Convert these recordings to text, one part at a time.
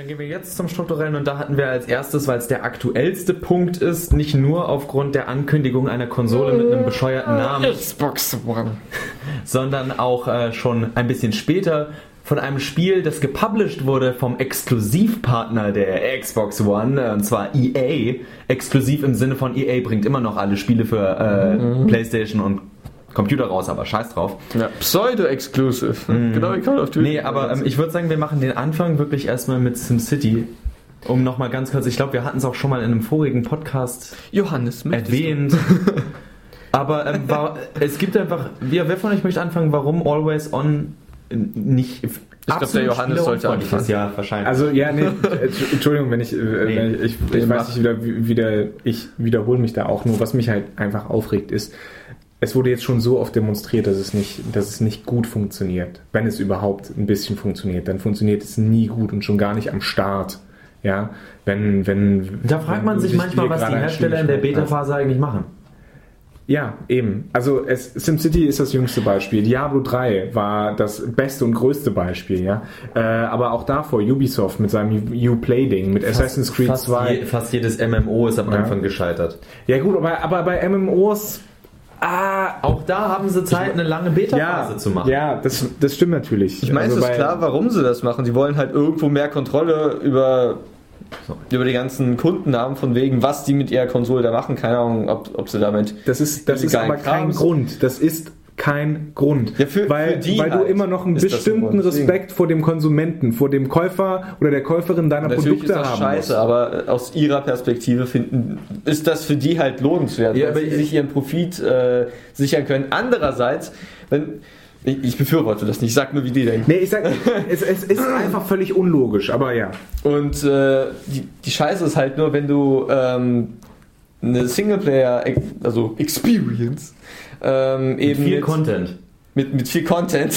dann gehen wir jetzt zum Strukturellen und da hatten wir als erstes, weil es der aktuellste Punkt ist, nicht nur aufgrund der Ankündigung einer Konsole mit einem bescheuerten Namen, Xbox One, sondern auch schon ein bisschen später von einem Spiel, das gepublished wurde vom Exklusivpartner der Xbox One, und zwar EA. Exklusiv im Sinne von EA bringt immer noch alle Spiele für PlayStation und Computer raus, aber scheiß drauf. Ja, Pseudo-Exclusive. Genau wie Call of Duty. Nee, aber ich würde sagen, wir machen den Anfang wirklich erstmal mit SimCity. Um nochmal ganz kurz, ich glaube, wir hatten es auch schon mal in einem vorigen Podcast Johannes erwähnt. Aber es gibt einfach, wer von euch möchte anfangen, warum Always On nicht... Ich glaube, der Johannes sollte anfangen. Ja, wahrscheinlich. Also, ja, nee, Entschuldigung, wenn ich weiß nicht, ich wiederhole mich da auch nur. Was mich halt einfach aufregt ist, es wurde jetzt schon so oft demonstriert, dass es nicht gut funktioniert. Wenn es überhaupt ein bisschen funktioniert, dann funktioniert es nie gut und schon gar nicht am Start. Ja, da fragt man sich manchmal, was die Hersteller in der Beta-Phase eigentlich machen. Ja, eben. Also SimCity ist das jüngste Beispiel. Diablo 3 war das beste und größte Beispiel, ja. Aber auch davor Ubisoft mit seinem Uplay-Ding, mit Assassin's Creed 2. Fast jedes MMO ist am Anfang gescheitert. Ja gut, aber bei MMOs... auch da haben sie Zeit, eine lange Beta-Phase zu machen. Ja, das stimmt natürlich. Ich meine, es ist klar, warum sie das machen. Die wollen halt irgendwo mehr Kontrolle über die ganzen Kunden haben, von wegen, was die mit ihrer Konsole da machen. Keine Ahnung, ob sie damit... Das ist aber kein Grund. Das ist kein Grund. Ja, weil du halt immer noch einen bestimmten Respekt vor dem Konsumenten, vor dem Käufer oder der Käuferin deiner Produkte haben musst. Natürlich ist das scheiße, aber aus ihrer Perspektive ist das für die halt lohnenswert, weil sie sich ihren Profit sichern können. Andererseits, ich befürworte das nicht, ich sag nur, wie die denken. Nee, ich sag, es ist einfach völlig unlogisch, aber ja. Und die Scheiße ist halt nur, wenn du eine Singleplayer, also Experience, eben mit viel Content. Mit viel Content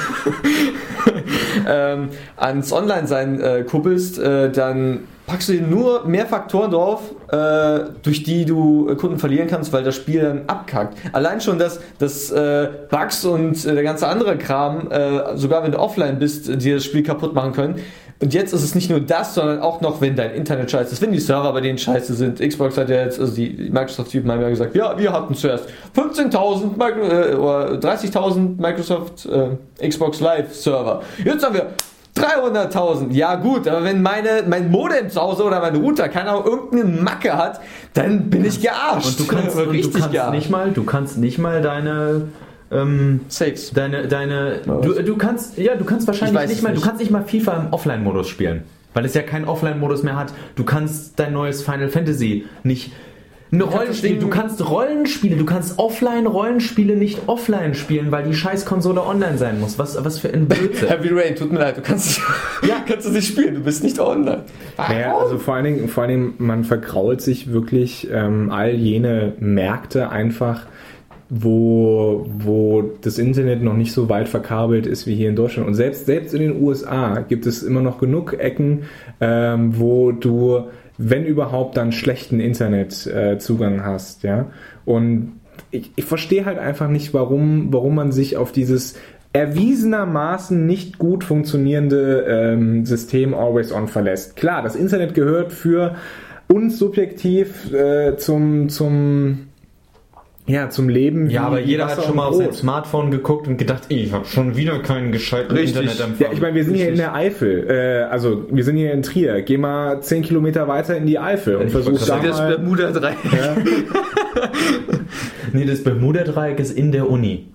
ans Online-Sein kuppelst, dann packst du dir nur mehr Faktoren drauf, durch die du Kunden verlieren kannst, weil das Spiel dann abkackt. Allein schon, dass Bugs und der ganze andere Kram, sogar wenn du offline bist, dir das Spiel kaputt machen können. Und jetzt ist es nicht nur das, sondern auch noch, wenn dein Internet scheiße ist, wenn die Server bei denen scheiße sind. Xbox hat ja jetzt, also die Microsoft-Typen haben ja gesagt, ja, wir hatten zuerst 15.000 oder 30.000 Microsoft Xbox Live-Server. Jetzt haben wir 300.000. Ja gut, aber wenn mein Modem zu Hause oder mein Router keine Ahnung, irgendeine Macke hat, dann bin ich gearscht. Und du kannst nicht mal deine Saves. Du kannst wahrscheinlich nicht mal FIFA im Offline-Modus spielen, weil es ja keinen Offline-Modus mehr hat. Du kannst dein neues Final Fantasy nicht du kannst Rollenspiele, du kannst Offline-Rollenspiele nicht offline spielen, weil die Scheiß-Konsole online sein muss. Was für ein Blödsinn. Heavy Rain, tut mir leid, du kannst es nicht spielen, du bist nicht online. Naja, also vor allen Dingen, man vergrault sich wirklich all jene Märkte einfach, wo das Internet noch nicht so weit verkabelt ist wie hier in Deutschland. Und selbst in den USA gibt es immer noch genug Ecken, wo du, wenn überhaupt, dann schlechten Internetzugang hast. Ja? Und ich verstehe halt einfach nicht, warum man sich auf dieses erwiesenermaßen nicht gut funktionierende System Always On verlässt. Klar, das Internet gehört für uns subjektiv zum Leben. Ja, aber jeder hat schon mal auf sein Smartphone geguckt und gedacht, ich habe schon wieder keinen gescheiten Internetempfang. Ja, ich meine, wir sind hier in der Eifel, also wir sind hier in Trier. Geh mal 10 Kilometer weiter in die Eifel und versuch da mal... Das Bermuda-Dreieck. Ja. Nee, das Bermuda-Dreieck ist in der Uni.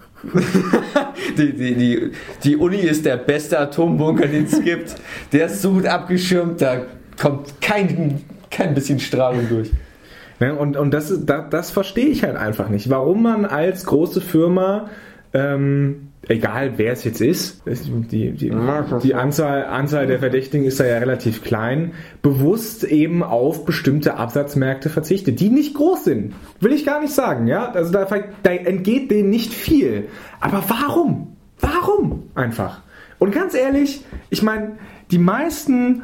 Die Uni ist der beste Atombunker, den es gibt. Der ist so gut abgeschirmt, da kommt kein bisschen Strahlung durch. Ja, und das verstehe ich halt einfach nicht. Warum man als große Firma, egal wer es jetzt ist, die Anzahl der Verdächtigen ist da ja relativ klein, bewusst eben auf bestimmte Absatzmärkte verzichtet, die nicht groß sind. Will ich gar nicht sagen, ja? Also da entgeht denen nicht viel. Aber warum? Warum einfach? Und ganz ehrlich, ich meine, die meisten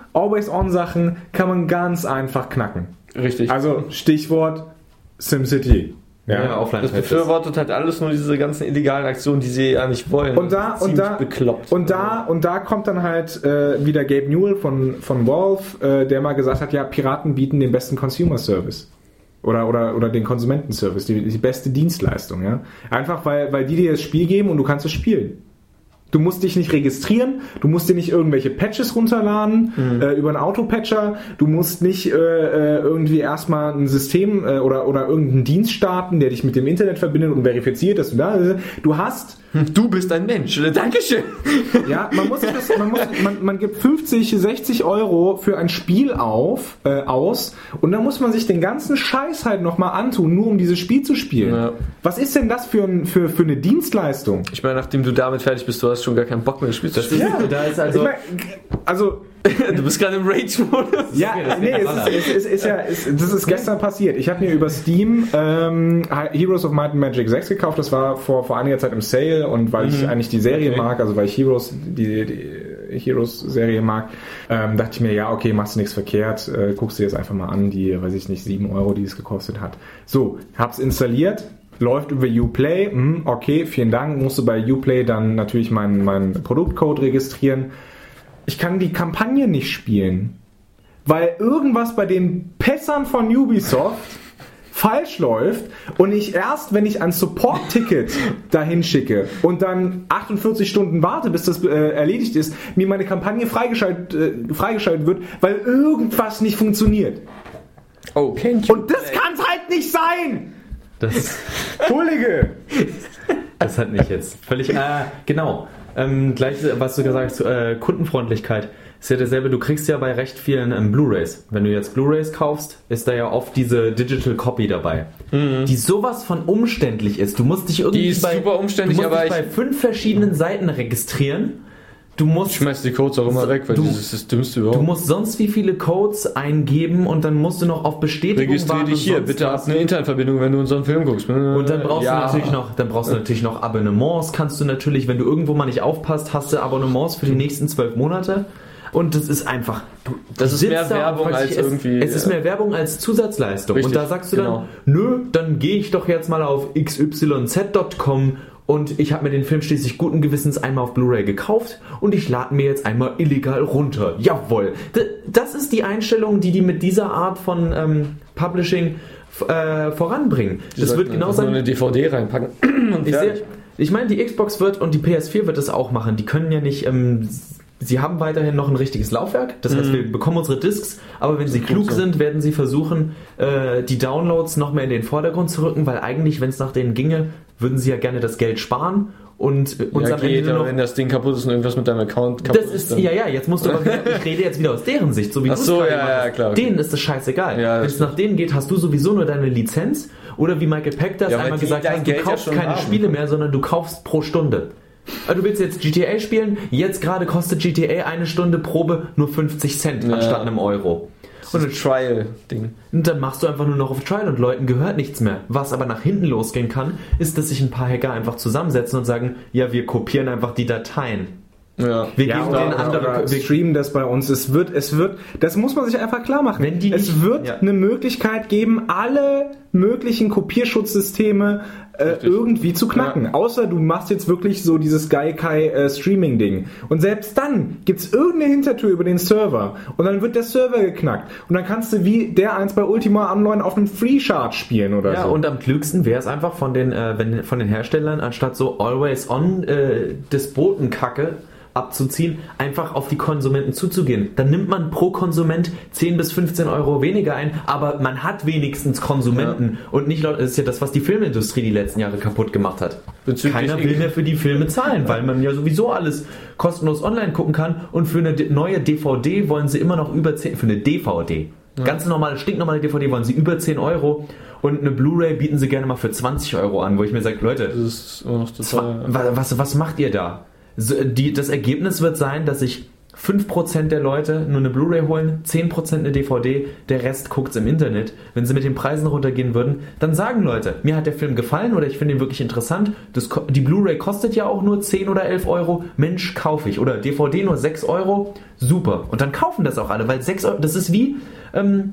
Always-On-Sachen kann man ganz einfach knacken. Richtig. Also Stichwort SimCity. Ja, das befürwortet halt alles nur diese ganzen illegalen Aktionen, die sie ja nicht wollen. Und da kommt dann halt wieder Gabe Newell von Valve, der mal gesagt hat, ja, Piraten bieten den besten Consumer Service. Oder den Konsumentenservice, die beste Dienstleistung, ja. Einfach weil die dir das Spiel geben und du kannst es spielen. Du musst dich nicht registrieren, du musst dir nicht irgendwelche Patches runterladen über einen Autopatcher, du musst nicht irgendwie erstmal ein System oder irgendeinen Dienst starten, der dich mit dem Internet verbindet und verifiziert, dass du da bist. Du bist ein Mensch, Dankeschön. Ja, man gibt 50, 60 Euro für ein Spiel aus und dann muss man sich den ganzen Scheiß halt nochmal antun, nur um dieses Spiel zu spielen. Ja. Was ist denn das für eine Dienstleistung? Ich meine, nachdem du damit fertig bist, du hast schon gar keinen Bock mehr, das Spiel zu spielen. Ja, da ist also... Du bist gerade im Rage-Modus. Ja, das ist gestern passiert. Ich habe mir über Steam Heroes of Might and Magic 6 gekauft. Das war vor einiger Zeit im Sale und weil ich eigentlich die Serie mag, also weil ich die Heroes-Serie mag, dachte ich mir, ja, okay, machst du nichts verkehrt, guckst du dir jetzt einfach mal an, die, weiß ich nicht, 7 Euro, die es gekostet hat. So, hab's installiert. Läuft über Uplay, okay, vielen Dank. Musste bei Uplay dann natürlich meinen Produktcode registrieren. Ich kann die Kampagne nicht spielen, weil irgendwas bei den Pässern von Ubisoft falsch läuft und ich erst, wenn ich ein Support-Ticket dahin schicke und dann 48 Stunden warte, bis das erledigt ist, mir meine Kampagne freigeschaltet wird, weil irgendwas nicht funktioniert. Oh, und das kann's halt nicht sein! Entschuldige! Das hat mich jetzt völlig... genau. Gleich, was du gesagt hast, Kundenfreundlichkeit, ist ja dasselbe, du kriegst ja bei recht vielen Blu-Rays. Wenn du jetzt Blu-Rays kaufst, ist da ja oft diese Digital Copy dabei, die sowas von umständlich ist. Du musst dich irgendwie super umständlich, bei 5 verschiedenen Seiten registrieren. Ich schmeiß die Codes auch immer weg, weil das ist das Dümmste überhaupt. Du musst sonst wie viele Codes eingeben und dann musst du noch auf Bestätigung warten. Registrier dich hier, bitte hab eine Internetverbindung, wenn du in so einen Film guckst. Und dann brauchst du natürlich noch Abonnements, kannst du natürlich, wenn du irgendwo mal nicht aufpasst, hast du Abonnements für die nächsten 12 Monate. Und das ist einfach... Das ist mehr Werbung als irgendwie... Es ist mehr Werbung als Zusatzleistung. Richtig, und da sagst du dann, dann gehe ich doch jetzt mal auf xyz.com und ich habe mir den Film schließlich guten Gewissens einmal auf Blu-ray gekauft und ich lade mir jetzt einmal illegal runter. Jawohl. Das ist die Einstellung, die mit dieser Art von Publishing voranbringen. Das wird genau sein. Eine DVD reinpacken. Ich meine, die Xbox wird und die PS4 wird das auch machen. Die können ja nicht... Sie haben weiterhin noch ein richtiges Laufwerk, das heißt, wir bekommen unsere Discs, aber wenn sie klug sind, werden sie versuchen, die Downloads noch mehr in den Vordergrund zu rücken, weil eigentlich, wenn es nach denen ginge, würden sie ja gerne das Geld sparen und uns am Ende nur noch... wenn das Ding kaputt ist und irgendwas mit deinem Account kaputt ist. Jetzt musst du aber ich rede jetzt wieder aus deren Sicht, so wie du es gerade machst. Klar. Denen ist das scheißegal. Ja, wenn es nach denen geht, hast du sowieso nur deine Lizenz oder wie Michael Peck das einmal gesagt hat, du kaufst keine Spiele mehr, sondern du kaufst pro Stunde. Du willst jetzt GTA spielen, jetzt gerade kostet GTA eine Stunde Probe nur 50 Cent anstatt einem Euro. Und ein Trial-Ding. Und dann machst du einfach nur noch auf Trial und Leuten gehört nichts mehr. Was aber nach hinten losgehen kann, ist, dass sich ein paar Hacker einfach zusammensetzen und sagen, ja, wir kopieren einfach die Dateien. Ja. Wir streamen das bei uns. Es wird, das muss man sich einfach klar machen. Es wird eine Möglichkeit geben, alle möglichen Kopierschutzsysteme irgendwie zu knacken. Ja. Außer du machst jetzt wirklich so dieses Gaikai Streaming-Ding. Und selbst dann gibt's irgendeine Hintertür über den Server. Und dann wird der Server geknackt. Und dann kannst du wie der eins bei Ultima Online auf einem Free-Chart spielen oder so. Ja, und am klügsten wäre es einfach von den Herstellern, anstatt so Always-On Despotenkacke abzuziehen, einfach auf die Konsumenten zuzugehen. Dann nimmt man pro Konsument 10 bis 15 Euro weniger ein, aber man hat wenigstens Konsumenten und nicht Leute, das ist ja das, was die Filmindustrie die letzten Jahre kaputt gemacht hat. Keiner will mehr für die Filme zahlen, weil man ja sowieso alles kostenlos online gucken kann und für eine neue DVD wollen sie immer noch über 10, für eine DVD. Ganz normale, stinknormale DVD wollen sie über 10 Euro und eine Blu-ray bieten sie gerne mal für 20 Euro an, wo ich mir sage, Leute, das ist immer noch total, was macht ihr da? Das Ergebnis wird sein, dass sich 5% der Leute nur eine Blu-ray holen, 10% eine DVD, der Rest guckt's im Internet. Wenn sie mit den Preisen runtergehen würden, dann sagen Leute, mir hat der Film gefallen oder ich finde ihn wirklich interessant, die Blu-ray kostet ja auch nur 10 oder 11 Euro, Mensch, kaufe ich. Oder DVD nur 6 Euro, super. Und dann kaufen das auch alle, weil 6 Euro, das ist wie...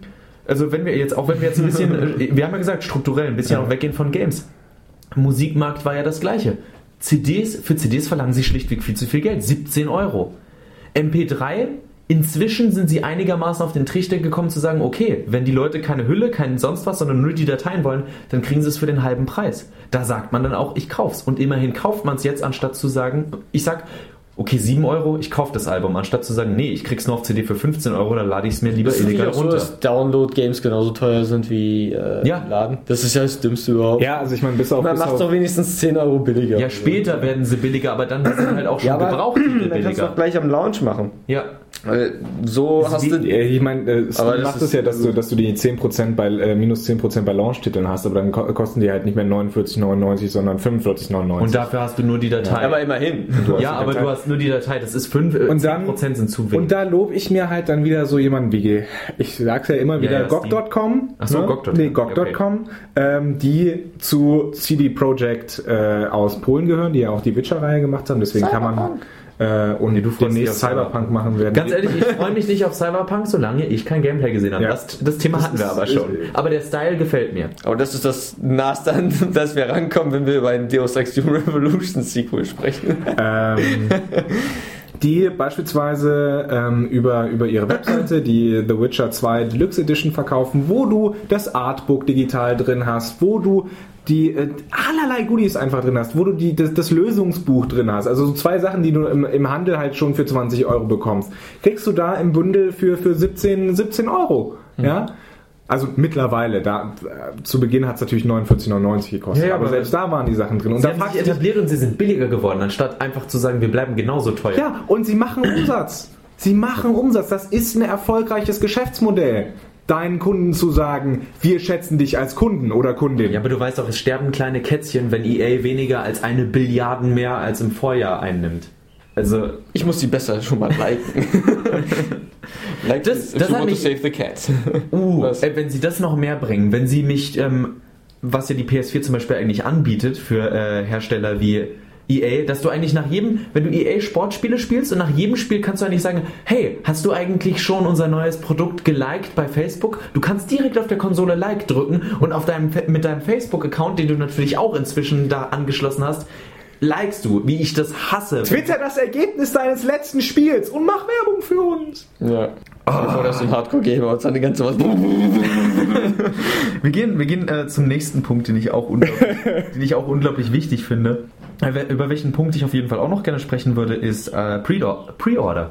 Also wenn wir jetzt ein bisschen, wir haben ja gesagt, strukturell ein bisschen auch weggehen von Games. Musikmarkt war ja das Gleiche. Für CDs verlangen sie schlichtweg viel zu viel Geld. 17 Euro. MP3, inzwischen sind sie einigermaßen auf den Trichter gekommen zu sagen, okay, wenn die Leute keine Hülle, keinen sonst was, sondern nur die Dateien wollen, dann kriegen sie es für den halben Preis. Da sagt man dann auch, ich kauf's. Und immerhin kauft man es jetzt, anstatt zu sagen, ich sag, okay, 7 Euro, ich kaufe das Album, anstatt zu sagen, nee, ich krieg's nur auf CD für 15 Euro, dann lade ich es mir lieber illegal runter. So, dass Download-Games genauso teuer sind wie Laden. Das ist ja das Dümmste überhaupt. Ja, also ich meine, man macht doch wenigstens 10 Euro billiger. Ja, später werden sie billiger, aber dann sind halt auch schon Gebrauchtitel billiger. Dann kannst du doch gleich am Launch machen. Ja. So hast du... Ich meine, Steam macht es ja, dass du die 10% bei minus 10% bei Launch-Titeln hast, aber dann kosten die halt nicht mehr 49,99, sondern 45,99. Und dafür hast du nur die Datei. Ja, aber immerhin. Ja, aber du hast nur die Datei, das ist 10% sind zu wenig. Und da lobe ich mir halt dann wieder so jemanden wie, ich sag's ja immer wieder, GOG.com. Achso, ne? GOG.com. Nee, GOG.com, die zu CD Projekt aus Polen gehören, die ja auch die Witcher-Reihe gemacht haben, deswegen kann man... und du demnächst Cyberpunk machen werden. Ganz ehrlich, ich freue mich nicht auf Cyberpunk, solange ich kein Gameplay gesehen habe. Ja. Das Thema hatten wir aber schon. Aber der Style gefällt mir. Aber das ist das Naheste, dass wir rankommen, wenn wir über ein Deus Ex Human Revolution Sequel sprechen. Die beispielsweise über ihre Webseite die The Witcher 2 Deluxe Edition verkaufen, wo du das Artbook digital drin hast, wo du die allerlei Goodies einfach drin hast, wo du das Lösungsbuch drin hast, also so 2 Sachen, die du im Handel halt schon für 20 Euro bekommst, kriegst du da im Bündel für 17 Euro, ja? Also mittlerweile, zu Beginn hat es natürlich 49,99 gekostet, aber selbst da waren die Sachen drin. Und sie haben sich etabliert und sie sind billiger geworden, anstatt einfach zu sagen, wir bleiben genauso teuer. Ja, und sie machen Umsatz. Das ist ein erfolgreiches Geschäftsmodell. Deinen Kunden zu sagen, wir schätzen dich als Kunden oder Kundin. Ja, aber du weißt doch, es sterben kleine Kätzchen, wenn EA weniger als 1 Billiarden mehr als im Vorjahr einnimmt. Also, ich muss die besser schon mal liken. Like das hat mich, to save the cat. Wenn sie das noch mehr bringen, wenn sie mich, was ja die PS4 zum Beispiel eigentlich anbietet für Hersteller wie EA, dass du eigentlich wenn du EA Sportspiele spielst und nach jedem Spiel kannst du eigentlich sagen, hey, hast du eigentlich schon unser neues Produkt geliked bei Facebook? Du kannst direkt auf der Konsole Like drücken und mit deinem Facebook-Account, den du natürlich auch inzwischen da angeschlossen hast, likest du, wie ich das hasse. Twitter das Ergebnis deines letzten Spiels und mach Werbung für uns. Ja. Bevor das ein Hardcore-Gamer und seine ganze was. Wir gehen zum nächsten Punkt, den ich auch unglaublich wichtig finde. Über welchen Punkt ich auf jeden Fall auch noch gerne sprechen würde, ist Pre-Order.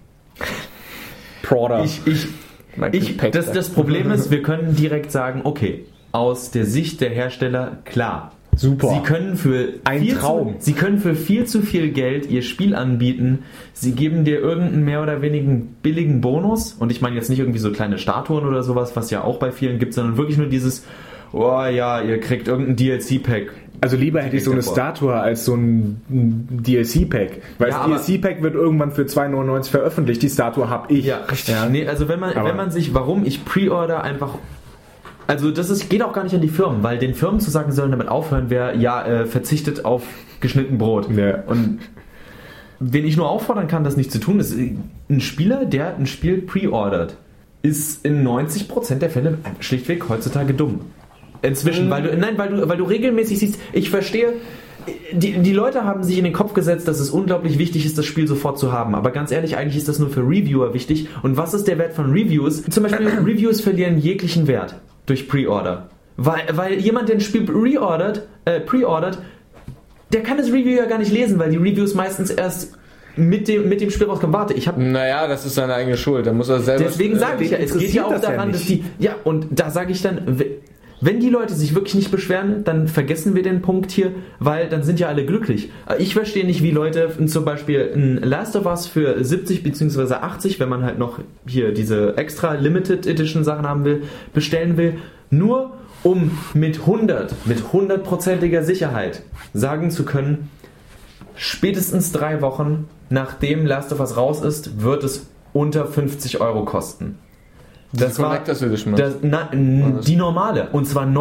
Das Problem ist, wir können direkt sagen, okay, aus der Sicht der Hersteller, klar. Super. Sie können für viel zu viel Geld ihr Spiel anbieten. Sie geben dir irgendeinen mehr oder weniger billigen Bonus. Und ich meine jetzt nicht irgendwie so kleine Statuen oder sowas, was ja auch bei vielen gibt, sondern wirklich nur dieses, oh ja, ihr kriegt irgendein DLC-Pack. Also lieber hätte ich so eine Statue als so ein DLC-Pack. Weil das DLC-Pack wird irgendwann für 2,99 veröffentlicht. Die Statue habe ich. Ja, richtig. Ja. Nee, also warum ich Pre-Order einfach... Also geht auch gar nicht an die Firmen, weil den Firmen zu sagen, sie sollen damit aufhören, wäre verzichtet auf geschnitten Brot. Ja. Und wen ich nur auffordern kann, das nicht zu tun, ist ein Spieler, der ein Spiel pre-ordert, ist in 90% der Fälle schlichtweg heutzutage dumm. Inzwischen, weil du regelmäßig siehst, ich verstehe, die Leute haben sich in den Kopf gesetzt, dass es unglaublich wichtig ist, das Spiel sofort zu haben. Aber ganz ehrlich, eigentlich ist das nur für Reviewer wichtig. Und was ist der Wert von Reviews? Zum Beispiel Reviews verlieren jeglichen Wert durch Pre-Order. Weil jemand, der ein Spiel pre-ordert, der kann das Review ja gar nicht lesen, weil die Reviews meistens erst mit dem Spiel rauskommen. Warte, naja, das ist seine eigene Schuld. Da muss er selber... Deswegen sage ich ja, es geht ja auch daran, dass die... Ja, und da sage ich dann... Wenn die Leute sich wirklich nicht beschweren, dann vergessen wir den Punkt hier, weil dann sind ja alle glücklich. Ich verstehe nicht, wie Leute zum Beispiel ein Last of Us für 70 bzw. 80, wenn man halt noch hier diese extra Limited Edition Sachen haben will, bestellen will, nur um mit 100%iger Sicherheit sagen zu können, spätestens 3 Wochen nachdem Last of Us raus ist, wird es unter 50 Euro kosten. Das war die normale, und zwar neu.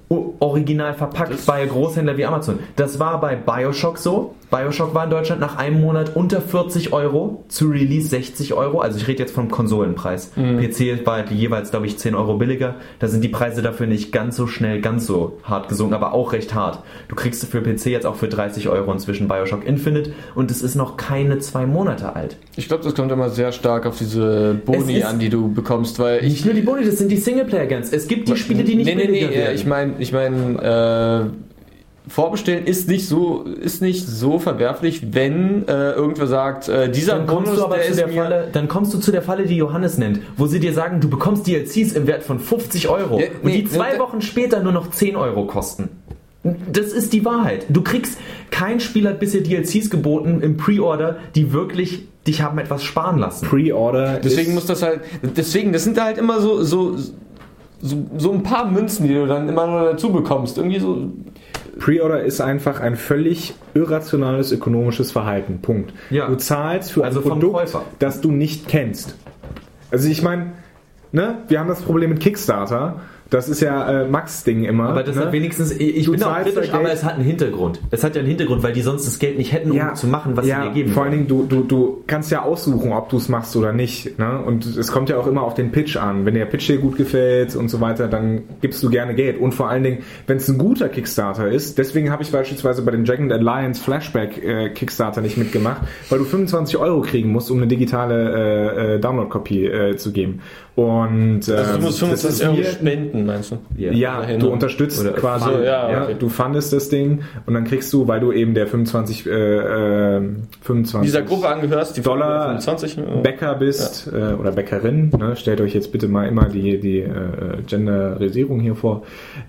original verpackt bei Großhändlern wie Amazon. Das war bei BioShock so. BioShock war in Deutschland nach einem Monat unter 40 Euro, zu Release 60 Euro. Also ich rede jetzt vom Konsolenpreis. PC war jeweils, glaube ich, 10 Euro billiger. Da sind die Preise dafür nicht ganz so schnell, ganz so hart gesunken, aber auch recht hart. Du kriegst für PC jetzt auch für 30 Euro inzwischen BioShock Infinite und es ist noch keine 2 Monate alt. Ich glaube, das kommt immer sehr stark auf diese Boni an, die du bekommst, weil nicht nur die Boni, das sind die Singleplayer-Games. Es gibt die Spiele, die nicht billiger werden. Ich meine, vorbestellen ist nicht so verwerflich, wenn irgendwer sagt, dieser Bonus, dann kommst du zu der Falle, die Johannes nennt, wo sie dir sagen, du bekommst DLCs im Wert von 50 Euro und die 2 Wochen später nur noch 10 Euro kosten. Das ist die Wahrheit. Kein Spiel hat bisher DLCs geboten im Pre-Order, die wirklich dich haben etwas sparen lassen. Pre-Order. Deswegen das sind da halt immer so ein paar Münzen, die du dann immer nur dazu bekommst. Irgendwie so. Pre-Order ist einfach ein völlig irrationales ökonomisches Verhalten. Punkt. Ja. Du zahlst für ein Produkt, das du nicht kennst. Also ich meine, wir haben das Problem mit Kickstarter. Das ist ja Max' Ding immer. Aber das hat wenigstens, ich bin auch kritisch, aber es hat einen Hintergrund. Es hat ja einen Hintergrund, weil die sonst das Geld nicht hätten, um zu machen, was sie dir geben. Vor allen Dingen, du kannst ja aussuchen, ob du es machst oder nicht. Ne? Und es kommt ja auch immer auf den Pitch an. Wenn der Pitch dir gut gefällt und so weiter, dann gibst du gerne Geld. Und vor allen Dingen, wenn es ein guter Kickstarter ist, deswegen habe ich beispielsweise bei den Dragon Alliance Flashback Kickstarter nicht mitgemacht, weil du 25 Euro kriegen musst, um eine digitale Download-Kopie zu geben. Und also du musst 25 Euro spenden, meinst du? Ja, du unterstützt quasi, du fundest das Ding und dann kriegst du, weil du eben der 25 dieser Gruppe angehörst, die Dollar 25 Bäcker bist oder Bäckerin, ne? Stellt euch jetzt bitte mal immer die Genderisierung hier vor.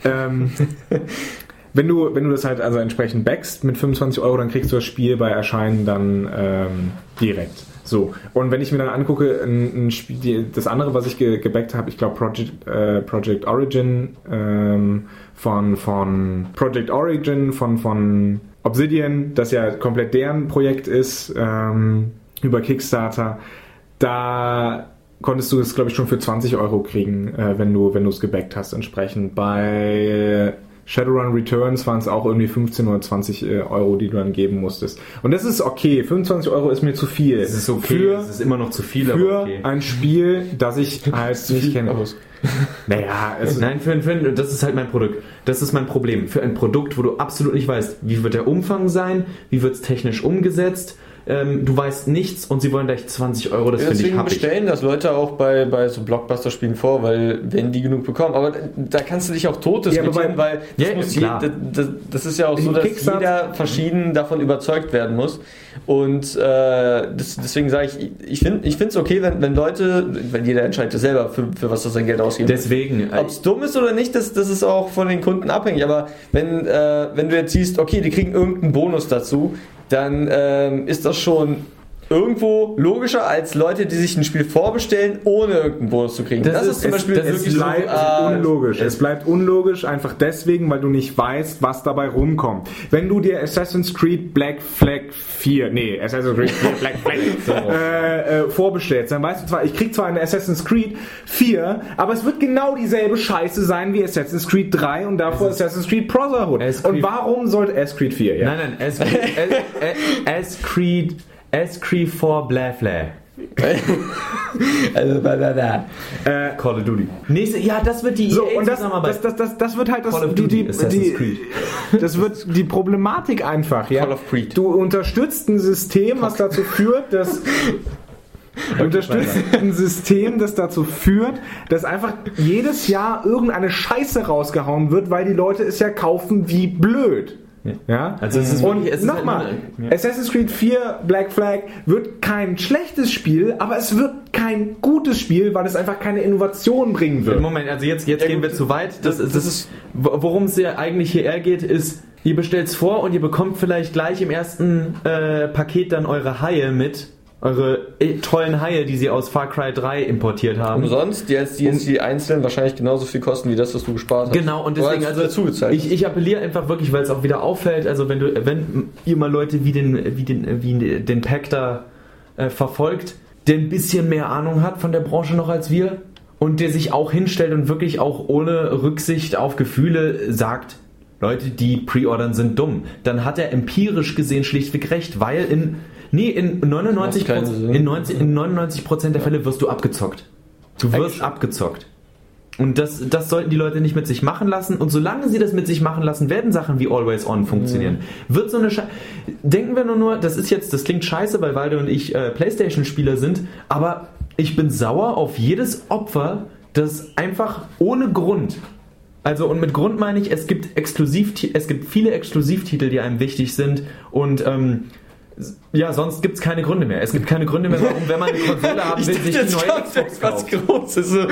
Wenn du das halt also entsprechend backst mit 25 Euro, dann kriegst du das Spiel bei Erscheinen dann direkt. So, und wenn ich mir dann angucke, ein Spiel, das andere, was ich gebackt habe, ich glaube Project Origin von Project Origin von Obsidian, das ja komplett deren Projekt ist, über Kickstarter, da konntest du es, glaube ich, schon für 20 Euro kriegen, wenn du es gebackt hast entsprechend. Bei Shadowrun Returns waren es auch irgendwie 15 oder 20 Euro, die du dann geben musstest. Und das ist okay. 25 Euro ist mir zu viel. Das ist okay. Das ist immer noch zu viel, für aber okay. Ein Spiel, das ich halt nicht kenne. Naja, nein, das ist halt mein Produkt. Das ist mein Problem. Für ein Produkt, wo du absolut nicht weißt, wie wird der Umfang sein, wie wird es technisch umgesetzt, du weißt nichts und sie wollen gleich 20 Euro, das finde ich happig. Deswegen bestellen das Leute auch bei so Blockbuster-Spielen vor, weil wenn die genug bekommen, aber da kannst du dich auch tot diskutieren, weil das ist ja auch so, dass jeder verschieden davon überzeugt werden muss und deswegen sage ich finde es okay, wenn jeder entscheidet selber, für was er sein Geld ausgibt. Deswegen. Ob es dumm ist oder nicht, das ist auch von den Kunden abhängig, aber wenn du jetzt siehst, okay, die kriegen irgendeinen Bonus dazu, dann ist das schon irgendwo logischer als Leute, die sich ein Spiel vorbestellen, ohne irgendeinen Bonus zu kriegen. Das ist zum Beispiel wirklich unlogisch. Es bleibt unlogisch, einfach deswegen, weil du nicht weißt, was dabei rumkommt. Wenn du dir Assassin's Creed Black Flag vorbestellst, dann weißt du zwar, ich krieg zwar eine Assassin's Creed 4, aber es wird genau dieselbe Scheiße sein wie Assassin's Creed 3 und davor Assassin's Creed Brotherhood. Und warum sollte S-Creed 4? Ja? Nein, S-Creed 4 bla bla. Also Call of Duty. Das wird die Zusammenarbeit. Das wird halt das wird die Problematik einfach, ja. Call of Creed. Du unterstützt ein System, was dazu führt, dass dass einfach jedes Jahr irgendeine Scheiße rausgehauen wird, weil die Leute es ja kaufen wie blöd. Ja? Also nochmal, Assassin's Creed 4 Black Flag wird kein schlechtes Spiel, aber es wird kein gutes Spiel, weil es einfach keine Innovation bringen wird. Moment, also jetzt gehen wir zu weit. Worum es ja eigentlich hier geht, ist, ihr bestellt es vor und ihr bekommt vielleicht gleich im ersten Paket dann eure Haie mit. Eure tollen Haie, die sie aus Far Cry 3 importiert haben. Umsonst, die einzeln wahrscheinlich genauso viel kosten wie das, was du gespart hast. Genau, und deswegen, ich appelliere einfach wirklich, weil es auch wieder auffällt, also wenn ihr mal Leute wie den Pack da verfolgt, der ein bisschen mehr Ahnung hat von der Branche noch als wir und der sich auch hinstellt und wirklich auch ohne Rücksicht auf Gefühle sagt, Leute, die pre-ordern sind dumm, dann hat er empirisch gesehen schlichtweg recht, weil in 99% der Fälle wirst du abgezockt. Du wirst abgezockt. Und das sollten die Leute nicht mit sich machen lassen. Und solange sie das mit sich machen lassen, werden Sachen wie Always On funktionieren. Wird so eine denken wir nur, das klingt scheiße, weil Walde und ich PlayStation-Spieler sind, aber ich bin sauer auf jedes Opfer, das einfach ohne Grund, also und mit Grund meine ich, es gibt viele Exklusivtitel, die einem wichtig sind und sonst gibt es keine Gründe mehr. Es gibt keine Gründe mehr, warum, wenn man eine Konsole haben will, sich die neue Xbox kauft. Großes. So.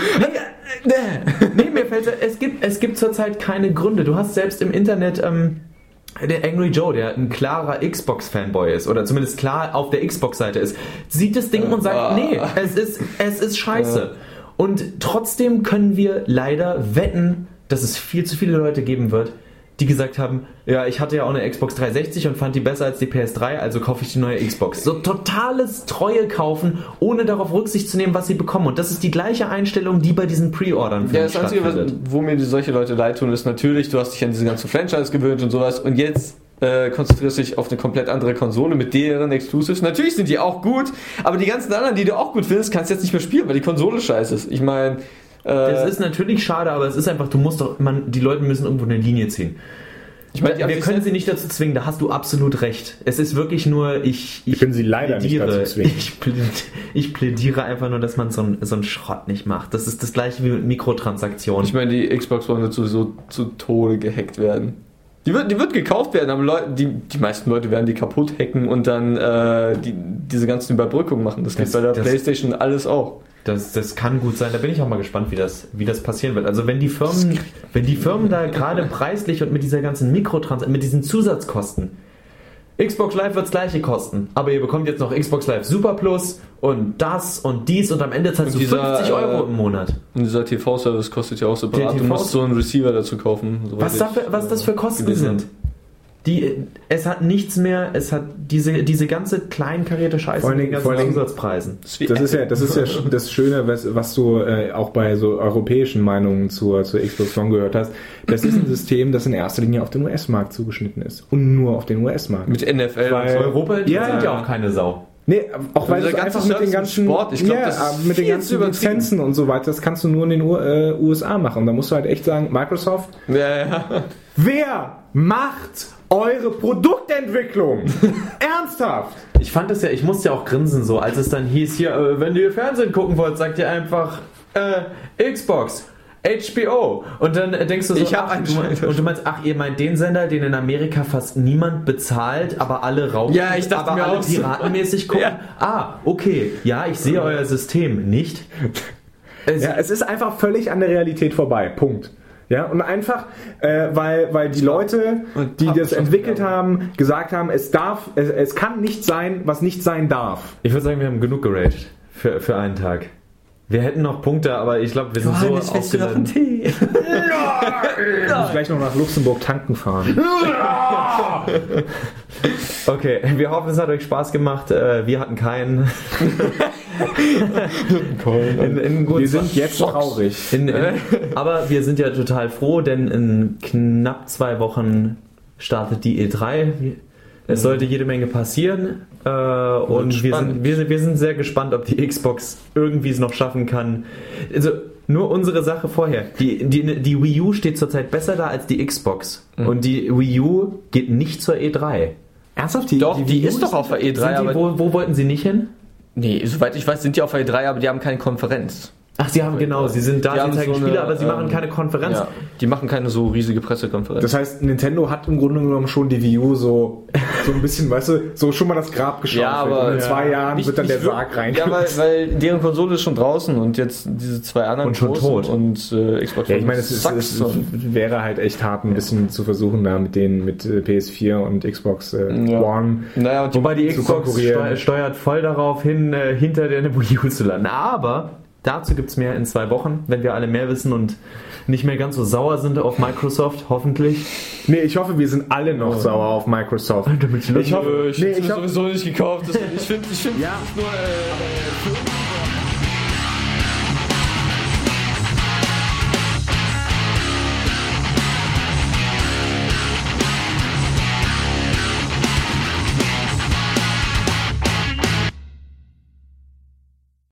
Nee, mir fällt es gibt zurzeit keine Gründe. Du hast selbst im Internet der Angry Joe, der ein klarer Xbox-Fanboy ist, oder zumindest klar auf der Xbox-Seite ist, sieht das Ding und sagt, nee, es ist scheiße. Und trotzdem können wir leider wetten, dass es viel zu viele Leute geben wird, die gesagt haben, ja, ich hatte ja auch eine Xbox 360 und fand die besser als die PS3, also kaufe ich die neue Xbox. So totales Treue kaufen, ohne darauf Rücksicht zu nehmen, was sie bekommen. Und das ist die gleiche Einstellung, die bei diesen Pre-Ordern das Einzige, wo mir solche Leute leid tun, ist natürlich, du hast dich an diese ganzen Franchise gewöhnt und sowas und jetzt konzentrierst dich auf eine komplett andere Konsole mit deren Exclusives. Natürlich sind die auch gut, aber die ganzen anderen, die du auch gut findest, kannst du jetzt nicht mehr spielen, weil die Konsole scheiße ist. Ich meine... Das ist natürlich schade, aber es ist einfach, die Leute müssen irgendwo eine Linie ziehen. Ich meine, wir können sie nicht dazu zwingen, da hast du absolut recht. Es ist wirklich nur, wir können sie leider nicht dazu zwingen. Ich plädiere einfach nur, dass man so einen Schrott nicht macht. Das ist das gleiche wie mit Mikrotransaktionen. Ich meine, die Xbox One wird sowieso zu Tode gehackt werden. Die wird gekauft werden, aber die meisten Leute werden die kaputt hacken und dann diese ganzen Überbrückungen machen. Das geht bei der PlayStation alles auch. Das kann gut sein, da bin ich auch mal gespannt, wie das passieren wird. Also wenn die Firmen da gerade preislich und mit dieser ganzen mit diesen Zusatzkosten, Xbox Live wird das gleiche kosten, aber ihr bekommt jetzt noch Xbox Live Super Plus und das und dies und am Ende zahlst du 50 Euro im Monat. Und dieser TV-Service kostet ja auch separat. Du musst so einen Receiver dazu kaufen. Was das für Kosten sind. Es hat nichts mehr, es hat diese ganze kleinkarierte Scheiße mit den ganzen Zusatzpreisen. Das ist ja das Schöne, was du auch bei so europäischen Meinungen zur Xbox One gehört hast. Das ist ein System, das in erster Linie auf den US-Markt zugeschnitten ist. Und nur auf den US-Markt. Mit NFL. Weil Europa sind ja auch keine Sau. Nee, auch weil es einfach mit den ganzen Sport, ich glaub, mit den ganzen Lizenzen und so weiter, das kannst du nur in den USA machen. Und da musst du halt echt sagen, Microsoft, wer macht eure Produktentwicklung? Ernsthaft? Ich musste ja auch grinsen so, als es dann hieß, hier, wenn ihr Fernsehen gucken wollt, sagt ihr einfach Xbox, HBO. Und dann denkst du so, du meinst, ihr meint den Sender, den in Amerika fast niemand bezahlt, aber alle rauchen, ja, ich dachte aber mir alle auch piratenmäßig gucken. Ja. Okay, ja, ich sehe euer System nicht. Es ist einfach völlig an der Realität vorbei. Punkt. Ja, und einfach, weil die Leute, die das entwickelt haben, gesagt haben, es kann nicht sein, was nicht sein darf. Ich würde sagen, wir haben genug geraged für einen Tag. Wir hätten noch Punkte, aber ich glaube, wir sind so aufgeladen. Ich muss gleich noch nach Luxemburg tanken fahren. Okay, wir hoffen, es hat euch Spaß gemacht. Wir hatten keinen. Wir sind jetzt traurig. Aber wir sind ja total froh, denn in knapp 2 Wochen startet die E3. Es sollte jede Menge passieren. Und wir sind sehr gespannt, ob die Xbox irgendwie es noch schaffen kann. Also nur unsere Sache vorher. Die Wii U steht zurzeit besser da als die Xbox. Und die Wii U geht nicht zur E3. Ernsthaft? Die ist doch auf der E3. Wo wollten sie nicht hin? Nee, soweit ich weiß, sind die auf der E3, aber die haben keine Konferenz. Ach, sie sind da, sie zeigen Spiele, aber sie machen keine Konferenz. Ja, die machen keine so riesige Pressekonferenz. Das heißt, Nintendo hat im Grunde genommen schon die Wii U so ein bisschen, weißt du, so schon mal das Grab geschaut. Ja, aber in 2 Jahren wird dann der Sarg reinkommen. Ja, weil deren Konsole ist schon draußen und jetzt diese 2 anderen und schon tot. Und Xbox. Ja, ich meine, es wäre halt echt hart, ein bisschen zu versuchen, da mit PS4 und Xbox One. Naja, und wobei die Xbox steuert voll darauf hin, hinter der Wii U zu landen. Aber dazu gibt es mehr in 2 Wochen, wenn wir alle mehr wissen und nicht mehr ganz so sauer sind auf Microsoft, hoffentlich. Nee, ich hoffe, wir sind alle noch sauer auf Microsoft. Ich habe sowieso nicht gekauft. Ich finde, ja.